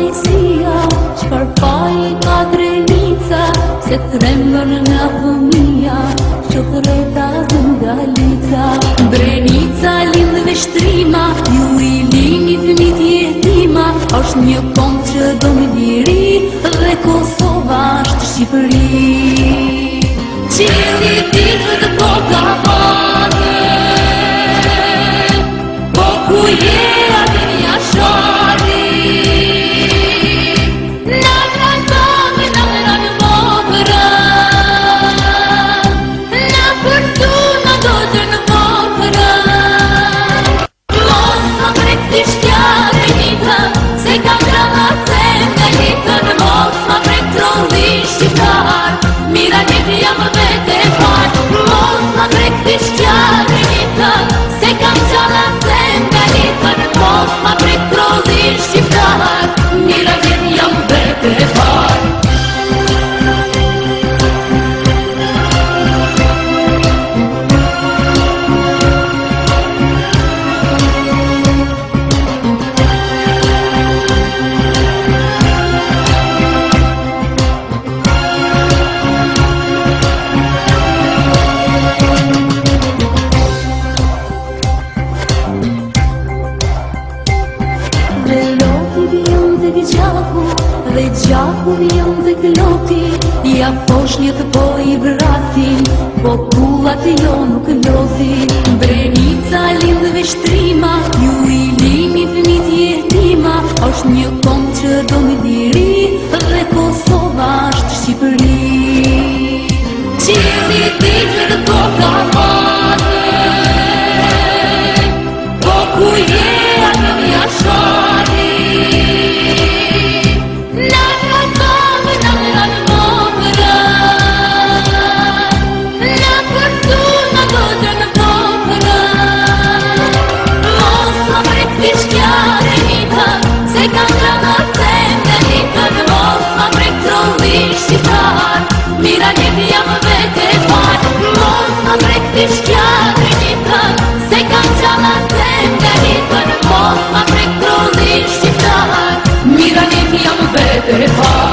Mesia, qfar faji ka drenica, se trembën nga fëmia, që threta zëngalica. Drenica lindë dhe shtrima, ju I lini fëmit jetima, është një kom që do më liri, dhe Kosova është Shqipëri. Qili ditë të koka pate, po ku je atë një shari. Dhe gjaku vjen dhe kloti, ja poshnjët po I vratin, po kullat jo nuk lozi. Drenica lindë dhe shtrima, ju I lini fëmit jetima, është një kom që do më liri, dhe Kosova është Shqipëri. Qili ditë dhe koka pate, po ku je atë një shari. Mira njëti jam vete par, mos më prek t'i shkjatri një tën, se kam qana sem nga një tën, mos më prek trolli shqiptar. Mira njëti jam vete par.